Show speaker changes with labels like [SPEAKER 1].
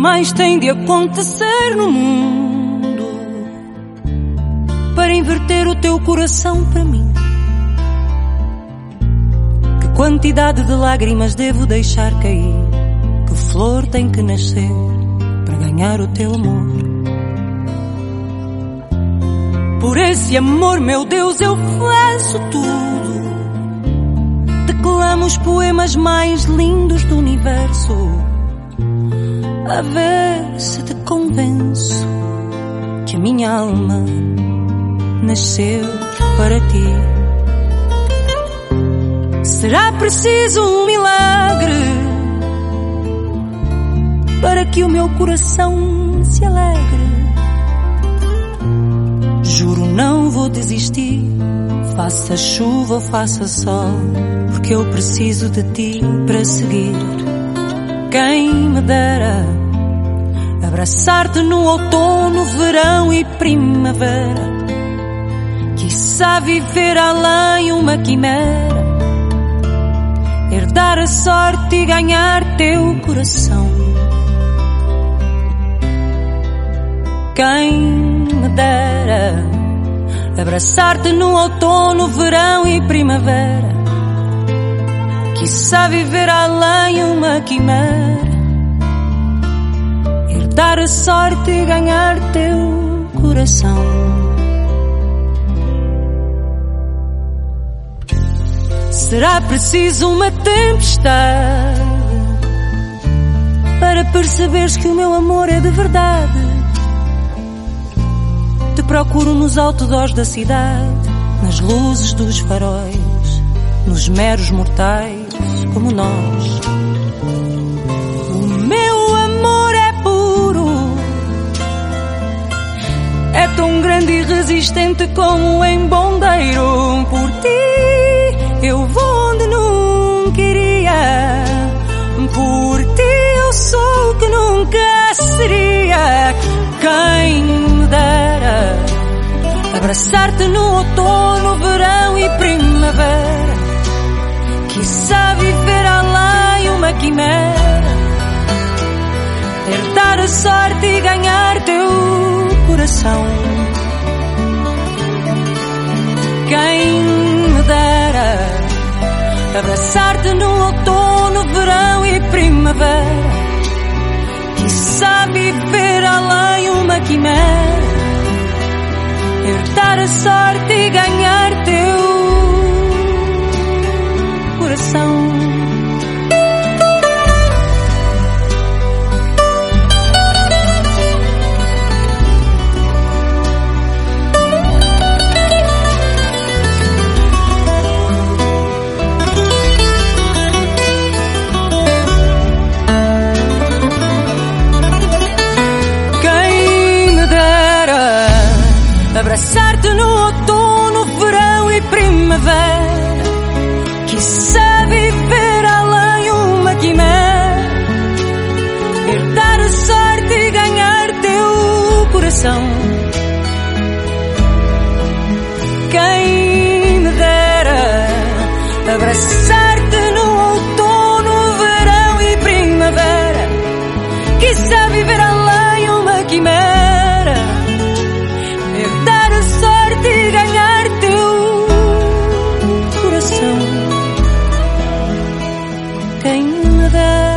[SPEAKER 1] mais tem de acontecer no mundo para inverter o teu coração para mim? Que quantidade de lágrimas devo deixar cair? Que flor tem que nascer para ganhar o teu amor? Por esse amor, meu Deus, eu faço tudo. Declamo os poemas mais lindos do universo, a ver se te convenço que a minha alma nasceu para ti. Será preciso um milagre para que o meu coração se alegre. Juro, não vou desistir, faça chuva ou faça sol, porque eu preciso de ti para seguir. Quem me dera abraçar-te no outono, verão e primavera, quiçá viver além uma quimera, herdar a sorte e ganhar teu coração. Quem me dera abraçar-te no outono, verão e primavera, quiçá viver além uma quimera, herdar a sorte e ganhar teu coração. Será preciso uma tempestade para perceberes que o meu amor é de verdade. Te procuro nos outdoors da cidade, nas luzes dos faróis, nos meros mortais como nós. O meu amor é puro, é tão grande e resistente como um embondeiro. Por ti eu vou onde nunca iria, por ti eu sou o que nunca seria. Quem me dera abraçar-te no outono, verão e primavera, quiçá viver além uma quimera, herdar a sorte e ganhar teu coração. Quem me dera abraçar-te no outono, verão e primavera, quiçá viver além uma quimera, herdar a sorte e ganhar teu coração. Abraçar-te no outono, verão e primavera, quiçá viver além uma quimera, herdar a sorte e ganhar teu coração. Quem me dera abraçar-te no outono, verão e primavera, quiçá viver além uma quimera, herdar a sorte e ganhar teu coração. Quem me dera